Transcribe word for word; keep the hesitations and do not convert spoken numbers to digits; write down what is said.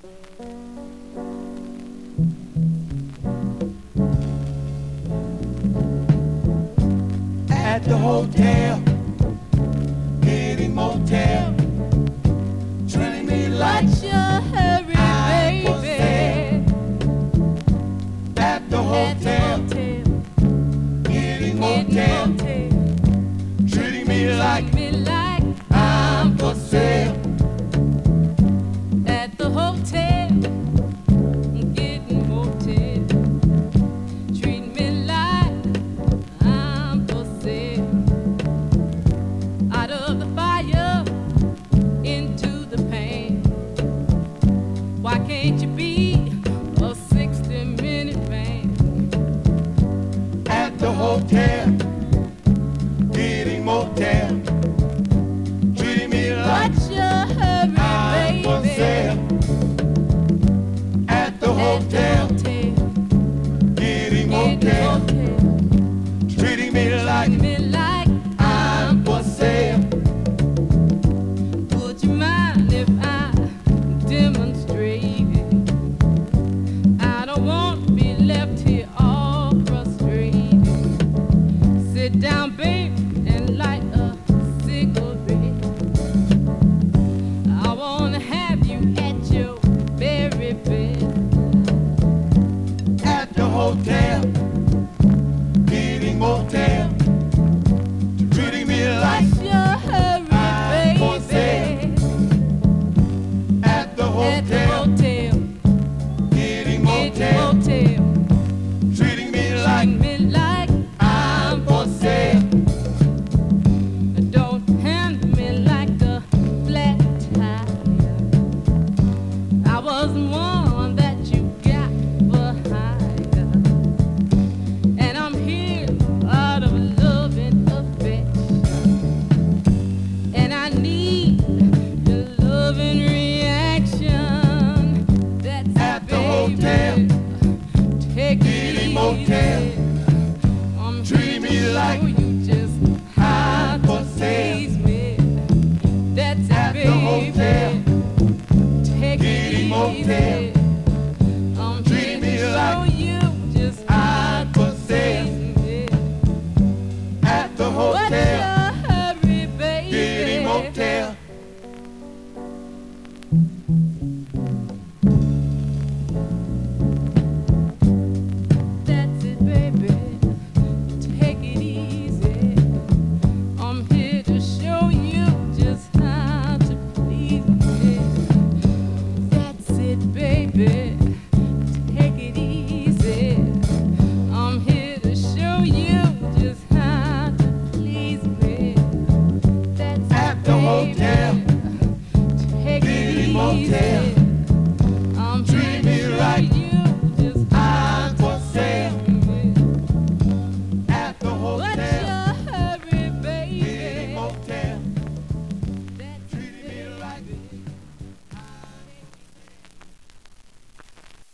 At the hotel, getting motel, treating me like What's your hurry, I'm for baby? sale. At the hotel, getting motel, treating me like me like I'm for sale. at the hotel, getting motel, treat me like I'm for sale. Out of the fire, into the pain. Why can't you be a sixty-minute man? At the hotel, getting motel, treating me like What's your hurry, I'm for baby? sale. At the At the hotel, hotel, getting getting motel, motel. treating me like Me like I'm for sale. would you mind if I demonstrated? I don't want to be left here all frustrated. Sit down, babe, and light a cigarette. I wanna have you at your very best. At the hotel, getting motel, treating me like What's your hurry, I'm for sale. baby? at the At the hotel, hotel, getting getting motel, motel. treating me like Treat me like I'm for sale. don't handle me like a flat tire. I was one that you got behind, and I'm here out of love and affection, and I need your love and reaction. That's At the baby. hotel, Take getting it motel, easy. I'm treating me here to like show you just how I'm for to sale. please me. That's At it, the baby. hotel, Take getting it motel, easy. I'm treating here me to show like you just how I'm to for sale. please me. At the What's hotel, your hurry, baby? getting motel,